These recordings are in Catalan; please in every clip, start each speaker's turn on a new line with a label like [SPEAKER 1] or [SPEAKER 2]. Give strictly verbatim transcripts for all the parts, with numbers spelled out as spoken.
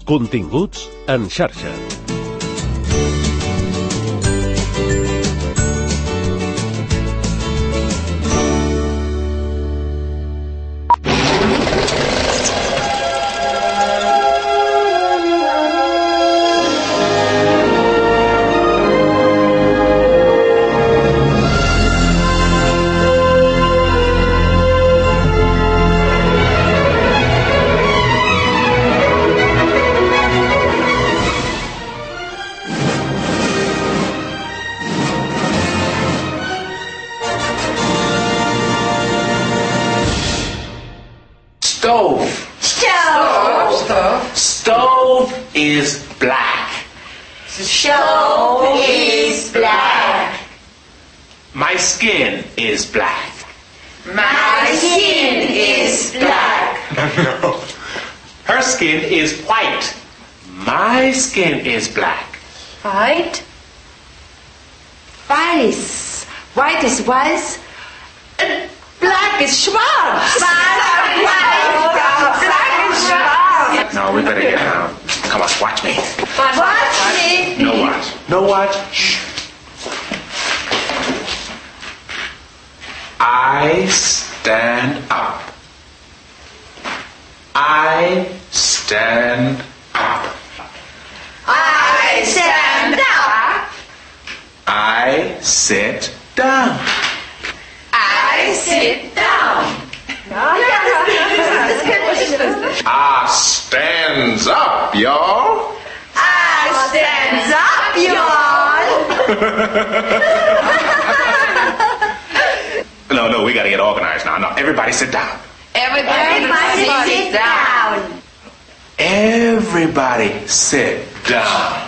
[SPEAKER 1] Continguts en xarxa.
[SPEAKER 2] Stove.
[SPEAKER 3] Stove.
[SPEAKER 2] Stove. Stove is black.
[SPEAKER 3] Stove is black.
[SPEAKER 2] My skin is black.
[SPEAKER 3] My skin is black.
[SPEAKER 2] No. Her skin is white. My skin is black.
[SPEAKER 3] White? Weiß. White is weiß. Uh, black is schwarz. Black is schwarz.
[SPEAKER 2] No, we better get down. Come on, watch me.
[SPEAKER 3] Watch me.
[SPEAKER 2] No watch. No watch. Shh. I stand up. I stand up.
[SPEAKER 3] I stand up.
[SPEAKER 2] I sit down.
[SPEAKER 3] I sit down.
[SPEAKER 2] I stands up, y'all.
[SPEAKER 3] I stands up, y'all.
[SPEAKER 2] No, no, we gotta get organized now. No, everybody sit down.
[SPEAKER 3] Everybody, Everybody sit down.
[SPEAKER 2] Everybody sit down.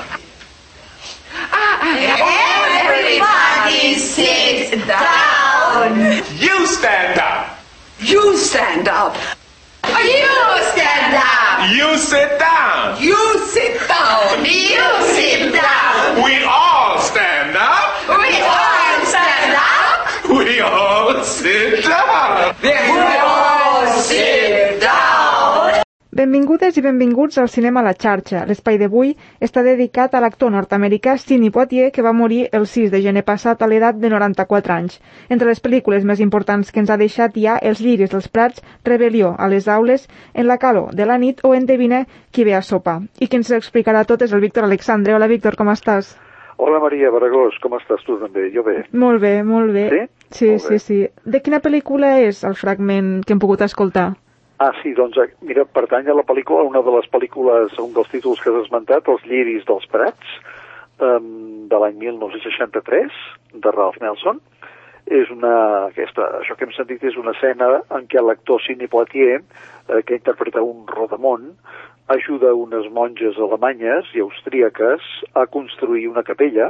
[SPEAKER 3] Everybody sit down.
[SPEAKER 2] You stand up.
[SPEAKER 3] You stand up. You stand up.
[SPEAKER 2] You sit down.
[SPEAKER 3] You sit down. You sit down.
[SPEAKER 2] We all stand up.
[SPEAKER 3] We all stand up.
[SPEAKER 2] We all sit down.
[SPEAKER 3] We all sit down.
[SPEAKER 4] Benvingudes i benvinguts al Cinema a la xarxa. L'espai d'avui està dedicat a l'actor nord-americà Sidney Poitier, que va morir el sis de gener passat a l'edat de noranta-quatre anys. Entre les pel·lícules més importants que ens ha deixat hi ha Els lliris dels prats, Rebel·lió a les aules, En la calor de la nit o Endevina qui ve a sopar. I qui ens explicarà tot és el Víctor Alexandre. Hola, Víctor, com estàs?
[SPEAKER 5] Hola, Maria Baragós, com estàs tu també? Jo bé.
[SPEAKER 4] Molt bé, molt bé.
[SPEAKER 5] Sí?
[SPEAKER 4] Sí,
[SPEAKER 5] molt
[SPEAKER 4] sí,
[SPEAKER 5] bé.
[SPEAKER 4] sí. De quina pel·lícula és el fragment que hem pogut escoltar?
[SPEAKER 5] Ah, sí, doncs, mira, pertany a la pel·lícula, una de les pel·lícules, un dels títols que has esmentat, Els lliris dels prats, um, de l'any mil nou-cents seixanta-tres, de Ralph Nelson. És una, aquesta, això que hem sentit és una escena en què l'actor Sidney Poitier, eh, que interpreta un rodamont, ajuda unes monges alemanyes i austríaques a construir una capella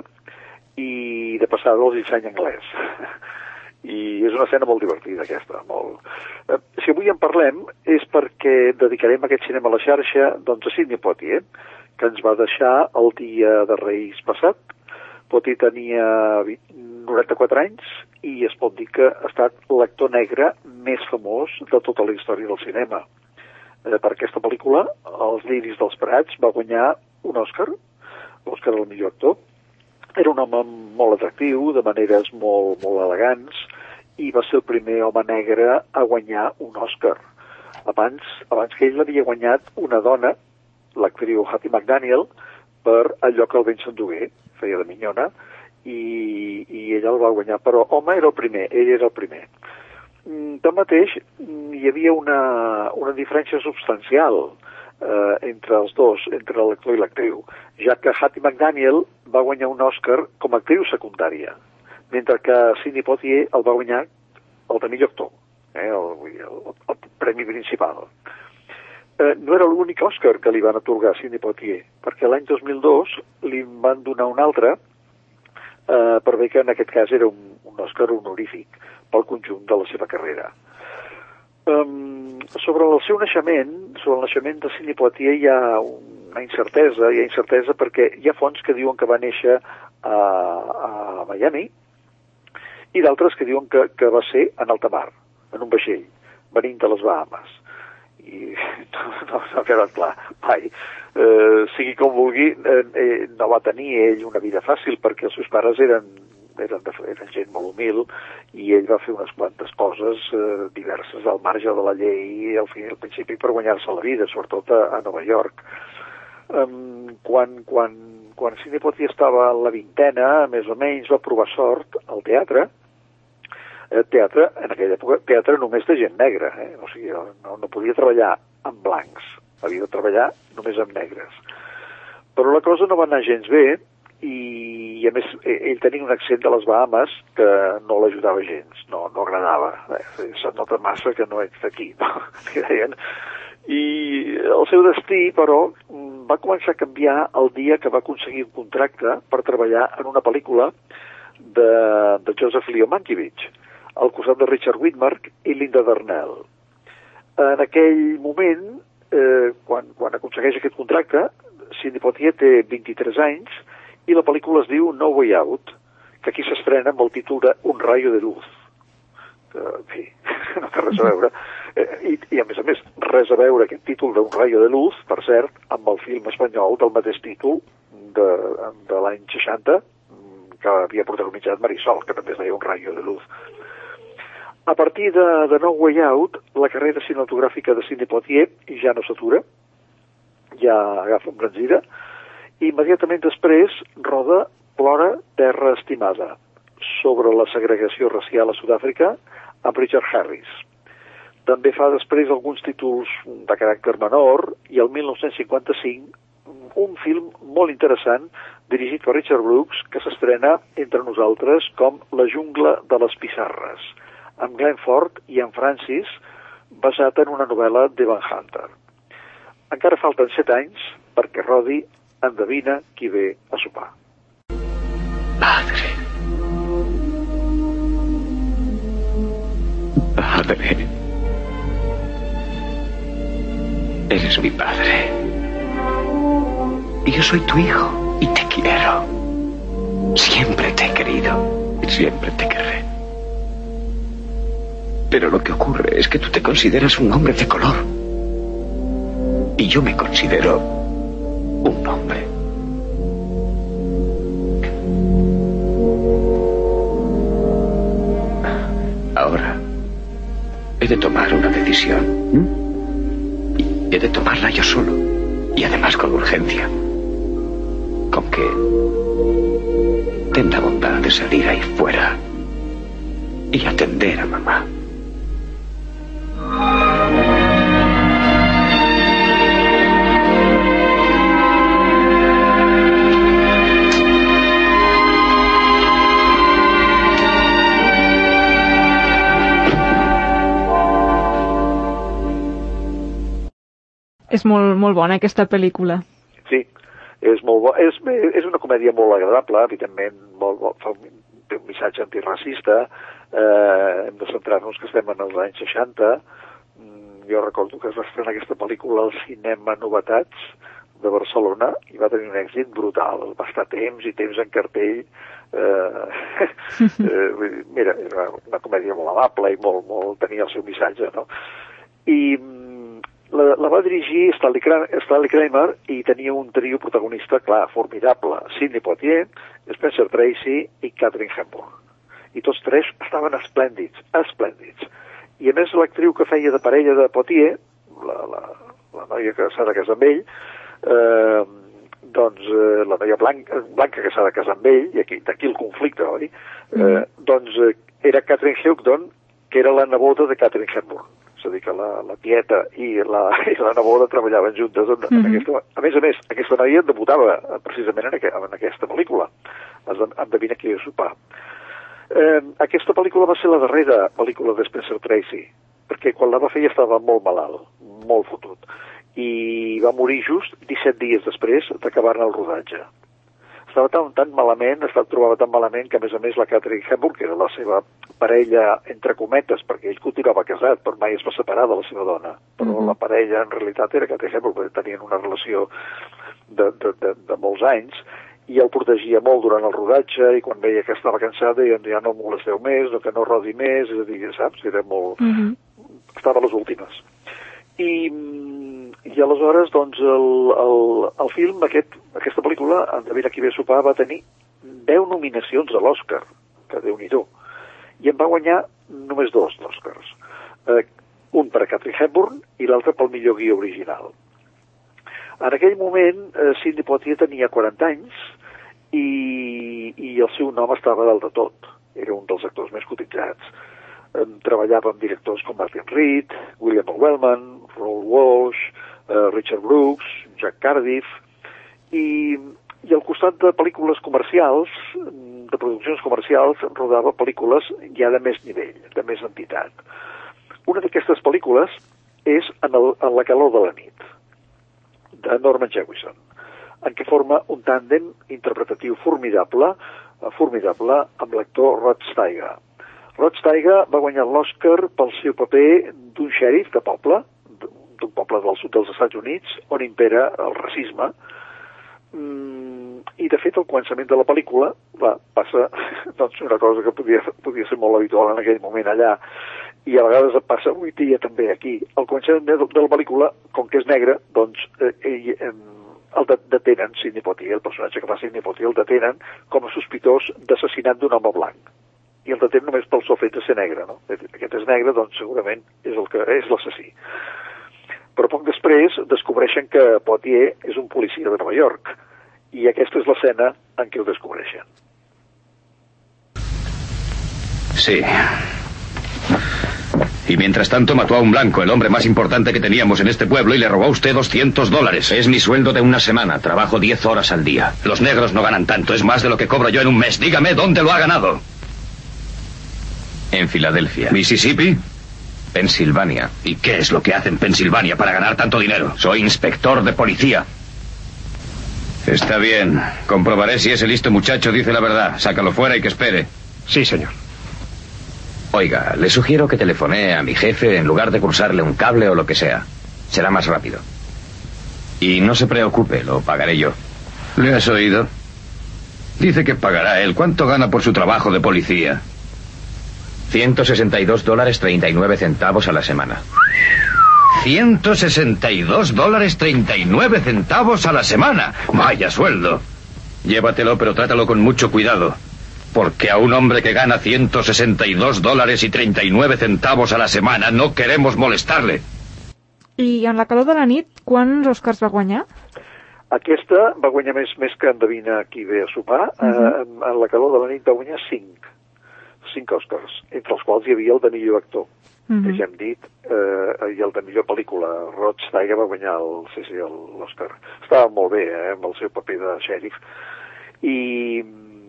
[SPEAKER 5] i de passada els ensenya anglès. I és una escena molt divertida, aquesta. Molt... Eh, si avui en parlem és perquè dedicarem aquest cinema a la xarxa doncs, a Sidney Poitier, que ens va deixar el dia de Reis passat. Poitier tenia noranta-quatre anys i es pot dir que ha estat l'actor negre més famós de tota la història del cinema. Eh, per aquesta pel·lícula, Els lliris dels prats, va guanyar un Òscar, l'Òscar del millor actor. Era un home molt atractiu, de maneres molt, molt elegants, i va ser el primer home negre a guanyar un Òscar. Abans, abans que ell l'havia guanyat una dona, l'actriu Hattie McDaniel, per allò que el vent s'endugué, feia de minyona, i, i ella el va guanyar. Però home era el primer, ell era el primer. Tanmateix, hi havia una, una diferència substancial eh, entre els dos, entre l'actor i l'actriu, ja que Hattie McDaniel va guanyar un Òscar com a actriu secundària, mentre que Sidney Poitier el va guanyar el de millor actor, eh, el, el, el premi principal. Eh, no era l'únic Òscar que li van atorgar a Sidney Poitier, perquè l'any dos mil dos li van donar un altre, eh, per bé que en aquest cas era un, un Òscar honorífic pel conjunt de la seva carrera. Um, sobre el seu naixement, sobre el naixement de Sidney Poitier hi ha una incertesa, hi ha incertesa perquè hi ha fonts que diuen que va néixer a, a Miami i d'altres que diuen que, que va ser en alta mar, en un vaixell, venint de les Bahamas. I no, no, no ha quedat clar, mai. Eh, sigui com vulgui, eh, eh, no va tenir ell una vida fàcil perquè els seus pares eren, eren, de, eren gent molt humil i ell va fer unes quantes coses eh, diverses al marge de la llei al, fi, al principi per guanyar-se la vida, sobretot a, a Nova York. Um, quan, quan, quan Sidney Poitier estava en la vintena, més o menys, va provar sort al teatre. Eh, teatre, en aquella època, teatre només de gent negra, eh? O sigui, no, no podia treballar amb blancs, havia de treballar només amb negres. Però la cosa no va anar gens bé i, i a més, ell tenia un accent de les Bahamas que no l'ajudava gens, no, no agradava. Eh, se't nota massa que no ets d'aquí, no? Li deien. I el seu destí, però, va començar a canviar el dia que va aconseguir un contracte per treballar en una pel·lícula de, de Joseph Leo Mankiewicz, al costat de Richard Widmark i Linda Darnell. En aquell moment, eh, quan, quan aconsegueix aquest contracte, Sidney Poitier té vint-i-tres anys i la pel·lícula es diu No Way Out, que aquí s'estrena amb el títol de Un rayo de luz. Que, en fi, no té res a veure. Eh, i, I, a més a més, res a veure aquest títol d'un rayo de luz, per cert, amb el film espanyol del mateix títol de, de l'any seixanta, que havia protagonitzat Marisol, que també es deia Un rayo de luz. A partir de, de No Way Out, la carrera cinematogràfica de Sidney Poitier ja no s'atura, ja agafa embranzida, i immediatament després roda Plora, terra estimada, sobre la segregació racial a Sud-àfrica, amb Richard Harris. També fa després alguns títols de caràcter menor i el mil nou-cents cinquanta-cinc un film molt interessant dirigit per Richard Brooks que s'estrena entre nosaltres com La jungla de les pissarres, amb Glenn Ford i en Francis, basat en una novel·la d'Evan Hunter. Encara falten set anys perquè rodi Endevina qui ve a sopar.
[SPEAKER 6] Padre. Padre. Eres mi padre. Y yo soy tu hijo y te quiero. Siempre te he querido y siempre te querré. Pero lo que ocurre es que tú te consideras un hombre de color. Y yo me considero un hombre. Ahora he de tomar una decisión. ¿Mm? Y he de tomarla yo solo. Y además con urgencia. Con que ten la bondad de salir ahí fuera y atender a mamá.
[SPEAKER 4] És molt, molt bona aquesta pel·lícula.
[SPEAKER 5] Sí, és molt bo. És, és una comèdia molt agradable, evidentment, molt, molt, fa un, té un missatge antiracista, eh, hem de centrar-nos que estem en els anys seixanta. Mm, jo recordo que es va estrenar aquesta pel·lícula al Cinema Novetats de Barcelona i va tenir un èxit brutal, va estar temps i temps en cartell. Eh, eh, mira, era una comèdia molt amable i molt, molt tenia el seu missatge, no? I La, la va dirigir Stanley Kramer i tenia un trio protagonista, clar, formidable. Sidney Poitier, Spencer Tracy i Katharine Hepburn. I tots tres estaven esplèndids, esplèndids. I a més l'actriu que feia de parella de Poitier, la, la, la noia que s'ha de casar amb ell, eh, doncs eh, la noia blanca, blanca que s'ha de casar amb ell, i aquí, d'aquí el conflicte, oi? Eh, mm. Doncs eh, era Catherine Hepburn, que era la neboda de Katharine Hepburn. És a dir, que la, la tieta i la, i la neboda treballaven juntes en, en mm-hmm. aquesta... A més a més, aquesta noia debutava precisament en, aqu en aquesta pel·lícula, Endevina qui ve a sopar. Eh, aquesta pel·lícula va ser la darrera pel·lícula de Spencer Tracy, perquè quan la va fer ja estava molt malalt, molt fotut, i va morir just disset dies després d'acabar-ne el rodatge. Estava tan, tan malament, es trobava tan malament que, a més a més, la Katharine Hepburn, que era la seva parella, entre cometes, perquè ell continuava casat, però mai es va separar de la seva dona. Però mm-hmm. la parella, en realitat, era Katharine Hepburn, perquè tenien una relació de, de, de, de molts anys, i el protegia molt durant el rodatge, i quan veia que estava cansada, deien, ja no molesteu més, no, que no rodi més, és a dir, saps? Era molt... Mm-hmm. Estava a les últimes. I, I aleshores, doncs, el, el, el film, aquest, aquesta pel·lícula, Endevina qui ve a sopar, va tenir deu nominacions a l'Oscar, que Déu-n'hi-do, i en va guanyar només dos d'Oscars. Eh, un per a Katharine Hepburn i l'altre pel millor guió original. En aquell moment, eh, Sidney Poitier tenia quaranta anys i, i el seu nom estava dalt de tot. Era un dels actors més cotitzats. Eh, treballava amb directors com Martin Reed, William O. Wellman, Raoul Walsh, eh, Richard Brooks, Jack Cardiff, i, i al costat de pel·lícules comercials, de produccions comercials, rodava pel·lícules ja de més nivell, de més entitat. Una d'aquestes pel·lícules és En, el, en la calor de la nit, de Norman Jewison, en què forma un tàndem interpretatiu formidable, formidable amb l'actor Rod Steiger. Rod Steiger va guanyar l'Oscar pel seu paper d'un xèrif de poble, d'un poble del sud dels Estats Units, on impera el racisme. Mm, I, de fet, al començament de la pel·lícula va, passa doncs, una cosa que podia, podia ser molt habitual en aquell moment allà, i a vegades passa avui dia també aquí. Al començament de, de la pel·lícula, com que és negre, doncs eh, ell, eh, el detenen, Sidney Poitier, el personatge que fa Sidney Poitier, el detenen com a sospitós d'assassinat d'un home blanc. I el detenen només pel sol fet de ser negre, no? Aquest és negre, doncs segurament és el que és l'assassí. Però poc després descobreixen que Poitier és un policia de Nova York, i aquesta és l'escena en què ho descobreixen.
[SPEAKER 6] Sí. Y mientras tanto mató a un blanco, el hombre más importante que teníamos en este pueblo, y le robó a usted doscientos dólares. Es mi sueldo de una semana. Trabajo diez horas al día. Los negros no ganan tanto. Es más de lo que cobro yo en un mes. Dígame dónde lo ha ganado. En Filadelfia. ¿Mississippi? Pensilvania. ¿Y qué es lo que hace en Pensilvania para ganar tanto dinero? Soy inspector de policía. Está bien. Comprobaré si ese listo muchacho dice la verdad. Sácalo fuera y que espere.
[SPEAKER 1] Sí, señor.
[SPEAKER 6] Oiga, le sugiero que telefonee a mi jefe en lugar de cruzarle un cable o lo que sea. Será más rápido. Y no se preocupe, lo pagaré yo. ¿Le has oído? Dice que pagará él. ¿Cuánto gana por su trabajo de policía? ciento sesenta y dos dólares treinta y nueve centavos a la semana. ciento sesenta y dos dólares treinta y nueve centavos a la semana. Vaya sueldo. Llévatelo, pero trátalo con mucho cuidado. Porque a un hombre que gana ciento sesenta y dos dólares y treinta y nueve centavos a la semana no queremos molestarle.
[SPEAKER 4] I en la calor de la nit, quants Oscars va guanyar?
[SPEAKER 5] Aquesta va guanyar més, més que Endevina qui ve a sopar. Uh -huh. eh, en la calor de la nit va guanyar cinc. Cinc Oscars, entre els quals hi havia el de millor actor, uh -huh. que ja hem dit, eh, i el de millor pel·lícula. Rod Steiger va guanyar el, sí, sí, l'Oscar. Estava molt bé, eh, amb el seu paper de xèrif. I...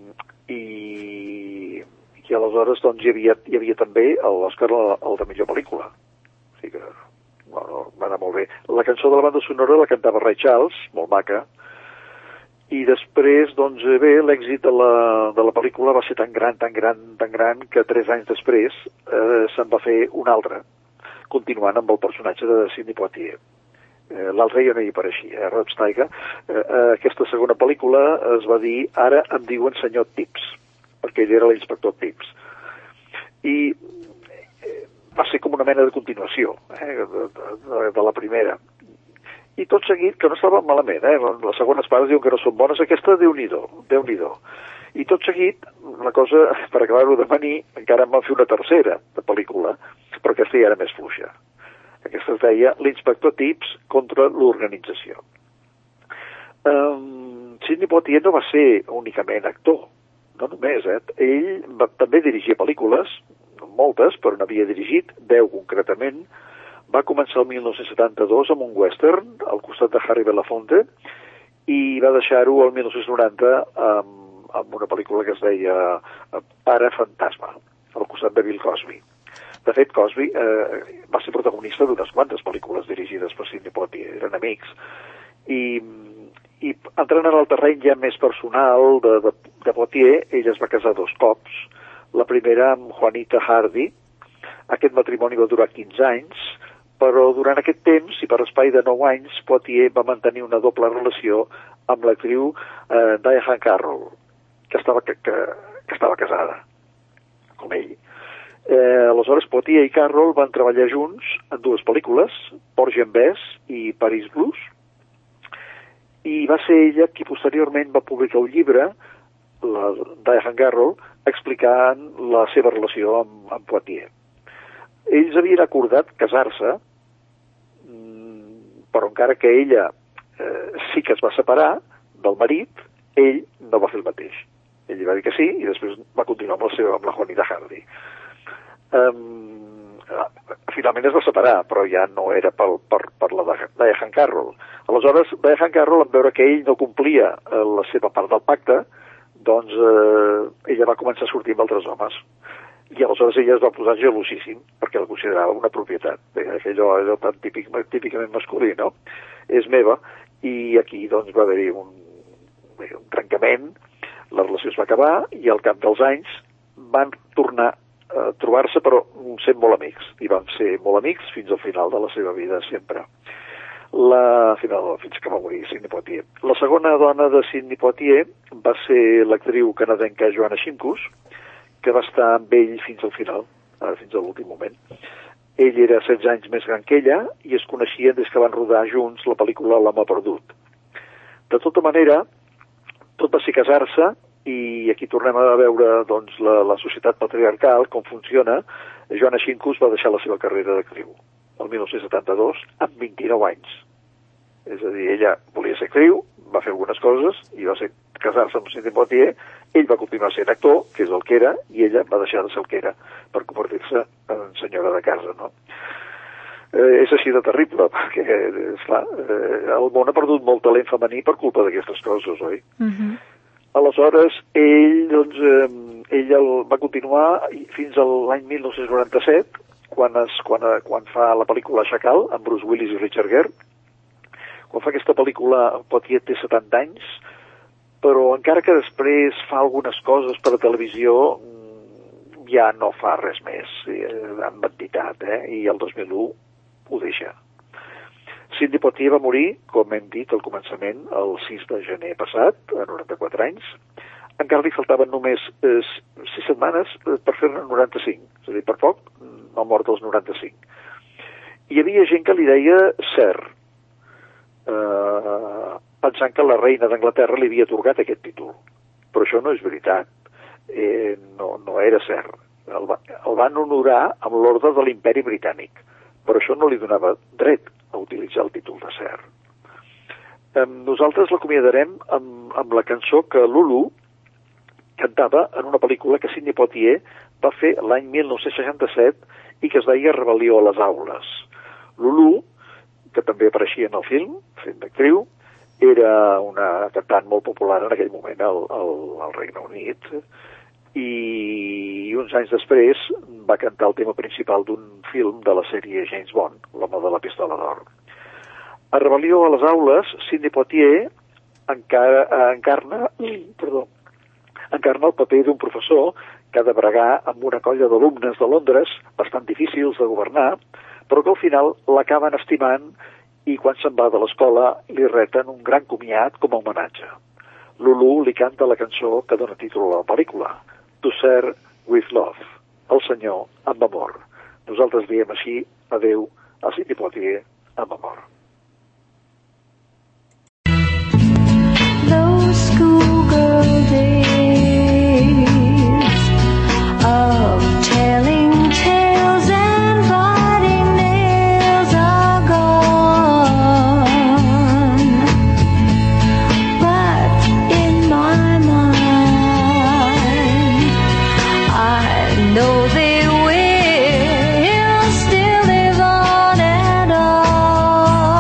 [SPEAKER 5] I, i aleshores doncs hi havia, hi havia també l'Oscar el, el de millor pel·lícula, o sigui que bueno, va anar molt bé. La cançó de la banda sonora la cantava Ray Charles, molt maca, i després doncs bé, l'èxit de la, de la pel·lícula va ser tan gran, tan gran, tan gran que tres anys després eh, se'n va fer un altre, continuant amb el personatge de Sidney Poitier. Eh, l'altre ja no hi apareixia, eh, Rod Steiger. Eh, eh, aquesta segona pel·lícula es va dir Ara em diuen senyor Tips, perquè ell era l'inspector Tips. I eh, va ser com una mena de continuació eh, de, de, de la primera. I tot seguit, que no estava malament, eh? Les segones parts diuen que no són bones, aquesta Déu-n'hi-do, Déu-n'hi-do. I tot seguit, la cosa, per acabar-ho de manir, encara em van fer una tercera de pel·lícula, però aquesta ja era més fluixa. Aquesta es deia L'inspector Tips contra l'organització. Um, Sidney Poitier no va ser únicament actor, no només, eh? Ell va, també dirigia pel·lícules, moltes, però n'havia dirigit, deu concretament. Va començar el mil nou-cents setanta-dos amb un western al costat de Harry Belafonte i va deixar-ho el mil nou-cents noranta amb, amb una pel·lícula que es deia Pare Fantasma, al costat de Bill Cosby. De fet, Cosby eh, va ser protagonista d'unes quantes pel·lícules dirigides per Sidney Poitier, eren amics. I, i entrant en el terreny ja més personal de, de, de Poitier, ell es va casar dos cops. La primera amb Juanita Hardy. Aquest matrimoni va durar quinze anys, però durant aquest temps, i per espai de nou anys, Poitier va mantenir una doble relació amb l'actriu eh, Diane Carroll, que estava, que, que, que estava casada, com ell. Eh, aleshores, Poitier i Carroll van treballar junts en dues pel·lícules, Porgy and Bess i Paris Blues, i va ser ella qui posteriorment va publicar un llibre, la Diane Carroll, explicant la seva relació amb, amb Poitier. Ells havien acordat casar-se, però encara que ella eh, sí que es va separar del marit, ell no va fer el mateix. Ell va dir que sí i després va continuar amb la seva, amb la Juanita Hardy. Um, finalment es va separar, però ja no era per, per, per la Diane Carroll. Aleshores, Diane Carroll, en veure que ell no complia eh, la seva part del pacte, doncs eh, ella va començar a sortir amb altres homes. I aleshores ella es va posar gelosíssim, perquè la considerava una propietat. Bé, allò, allò tan típic, típicament masculí, no? És meva, i aquí doncs va haver-hi un, bé, un trencament, la relació es va acabar, i al cap dels anys van tornar a trobar-se, però sent molt amics, i van ser molt amics fins al final de la seva vida, sempre. La, final, fins que va morir Sidney Poitier. La segona dona de Sidney Poitier va ser l'actriu canadenca Joanna Shimkus, que va estar amb ell fins al final, fins a l'últim moment. Ell era setze anys més gran que ella i es coneixien des que van rodar junts la pel·lícula L'home perdut. De tota manera, tot va ser casar-se, i aquí tornem a veure doncs, la, la societat patriarcal, com funciona. Joanna Shimkus va deixar la seva carrera d'actriu el dinou setanta-dos amb vint-i-nou anys. És a dir, ella volia ser actriu, va fer algunes coses i va ser casar-se amb Sidney Poitier. Ell va continuar sent actor, que és el que era, i ella va deixar de ser el que era per convertir-se en senyora de casa, no? Eh, és així de terrible, perquè, esclar, eh, el món ha perdut molt talent femení per culpa d'aquestes coses, oi?
[SPEAKER 4] Mhm.
[SPEAKER 5] Aleshores, ell, doncs, eh, ell el va continuar fins a l'any dinou noranta-set, quan, es, quan, quan fa la pel·lícula Chacal, amb Bruce Willis i Richard Gere. Quan fa aquesta pel·lícula, Poitier té setanta anys, però encara que després fa algunes coses per a televisió, ja no fa res més, eh, amb entitat, eh, i el dos mil u ho deixa. Sidney Poitier va morir, com hem dit al començament, el sis de gener passat, a noranta-quatre anys. Encara li faltaven només eh, sis setmanes per fer-ne noranta-cinc, és a dir, per poc, no mort als noranta-cinc. Hi havia gent que li deia Sir, eh, pensant que la reina d'Anglaterra li havia atorgat aquest títol. Però això no és veritat. Eh, no, no era Sir. El, va, el van honorar amb l'ordre de l'Imperi Britànic, però això no li donava dret a utilitzar el títol de Sir. Eh, nosaltres l'acomiadarem amb, amb la cançó que Lulu cantava en una pel·lícula que Sidney Poitier va fer l'any dinou seixanta-set i que es deia Rebel·lió a les aules. Lulu, que també apareixia en el film, fent d'actriu, era una cantant molt popular en aquell moment al, al, al Regne Unit, i uns anys després va cantar el tema principal d'un film de la sèrie James Bond, L'home de la pistola d'or. A Rebel·lió a les aules, Sidney Poitier encara, encarna, perdó, encarna el paper d'un professor que ha de bregar amb una colla d'alumnes de Londres bastant difícils de governar, però que al final l'acaben estimant i quan se'n va de l'escola li reten un gran comiat com a homenatge. Lulu li canta la cançó que dona títol a la pel·lícula, To Sir with Love, el senyor amb amor. Nosaltres diem així adeu a Sidney Poitier amb amor.
[SPEAKER 7] Those schoolgirl days of telling tales and biting nails are gone, but in my mind I know they will still live on and on.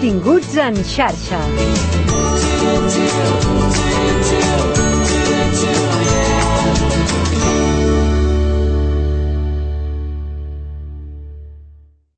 [SPEAKER 8] Benvinguts en xarxa.